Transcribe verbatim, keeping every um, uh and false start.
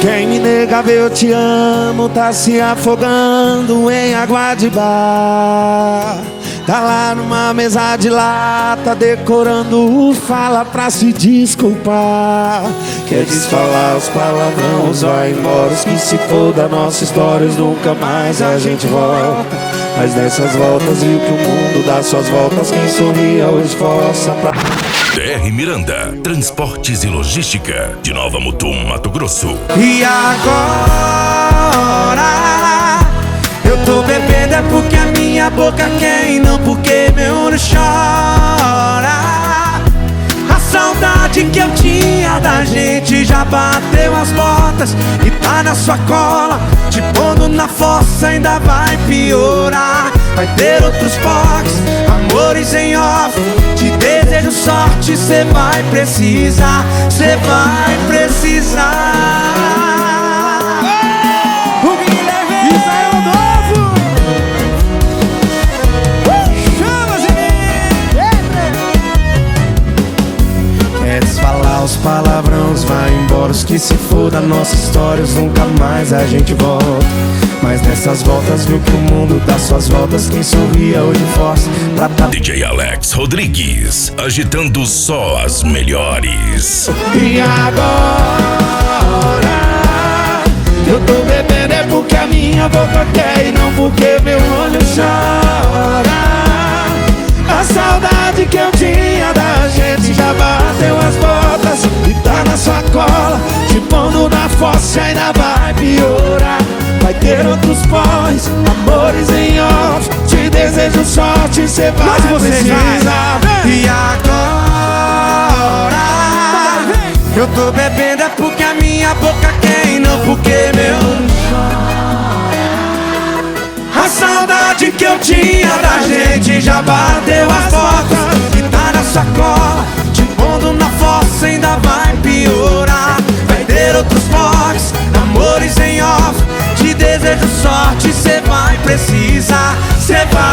Quem me negava eu te amo tá se afogando em água de bar. Tá lá numa mesa de lata decorando o fala pra se desculpar. Quer desfalar os palavrões, vai embora, os que se for da nossa história, nunca mais a gente volta. Mas nessas voltas viu que o mundo dá suas voltas, quem sorria hoje força pra... D R Miranda, Transportes e Logística, de Nova Mutum, Mato Grosso. E agora eu tô bebendo é porque a minha boca quer e não porque meu olho chora. A saudade que eu tinha da gente já bateu as botas e tá na sua cola, te pondo na fossa ainda vai piorar. Vai ter outros box, amores em off, te desejo sorte, cê vai precisar, cê vai precisar. O Guilherme Israel novo, chama queres falar os palavrões, vai embora, os que se for da nossa história, nunca mais a gente volta. Mas nessas voltas viu que o mundo dá suas voltas, quem sorria hoje força pra tá... D J Alex Rodrigues, agitando só as melhores. E agora eu tô bebendo é porque a minha boca quer e não porque meu olho chora. A saudade que eu tinha da gente já bateu as botas e tá na sua cola, te pondo na fossa e ainda vai piorar. Vai ter outros boys, amores em off, te desejo sorte, cê vai precisar. E agora eu tô bebendo é porque a minha boca quer e não porque meu olho chora. A saudade que eu tinha da gente já bateu as portas e tá na sacola, te pondo na fossa ainda vai piorar. Vai ter outros boys, amores em off, te desejo sorte, cê vai precisar, cê vai